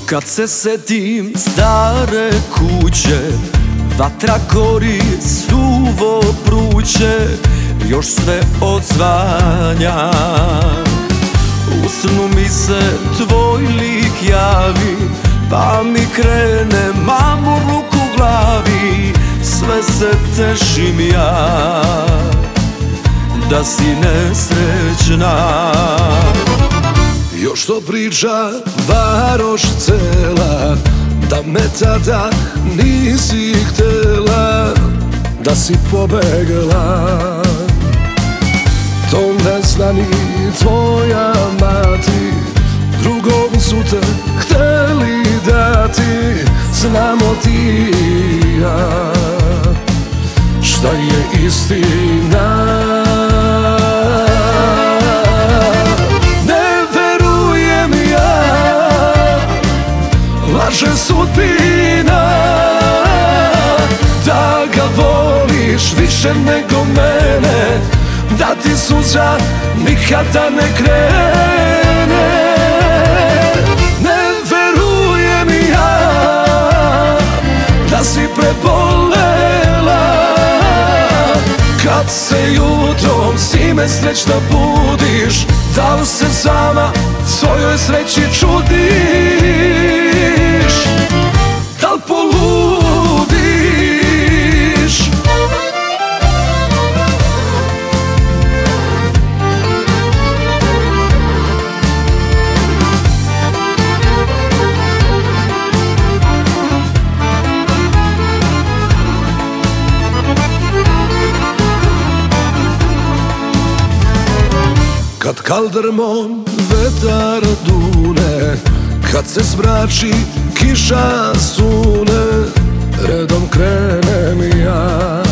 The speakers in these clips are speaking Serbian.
Kad se setim stare kuće, vatra gori, suvo pruće, još sve odzvanja. U snu mi se tvoj lik javi, pa mi krene mamurluk u glavi. Sve se tešim ja, da si nesrećna. Još to priča varoš cela, da me tada nisi htela, da si pobegla. To ne zna ni tvoja mati, drugom su te hteli dati. Znamo ti i ja šta je istina. Laže sudbina da ga voliš više nego mene, da ti suza nikada ne krene. Ne verujem ja da si prebolela, kad se jutrom s time srećna budiš. Da li se sama svojoj sreći čudiš? Da li poludiš? Kad kaldrmom vetar dune, kad se zmrači kiša sune, redom krenem ja.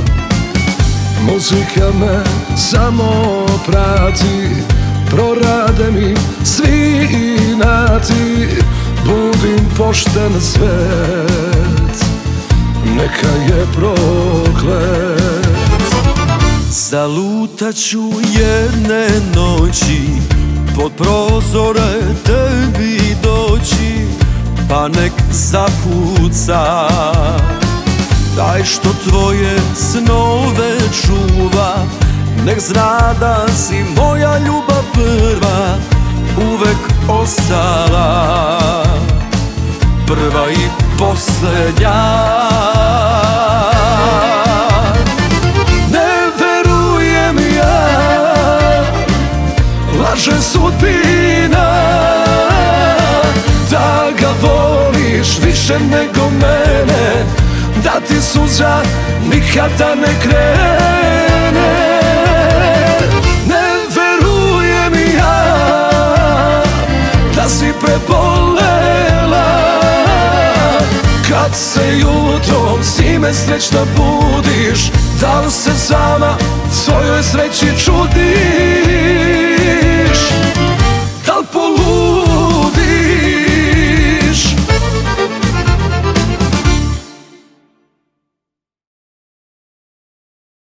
Muzika me samo prati, prorade mi svi inati. Budim pošten svet, neka je proklet. Zalutaću jedne noći, pod prozore tebi doći, pa nek zakuca. Taj što tvoje snove čuva, nek zna da si moja ljubav prva, uvek ostala, prva i posljednja. Laže sudbina da ga voliš više nego mene, da ti suza nikada ne krene. Ne verujem ja da si prebolela, kad se jutrom s time srećna budiš. Da li se sama svojoj sreći čudiš?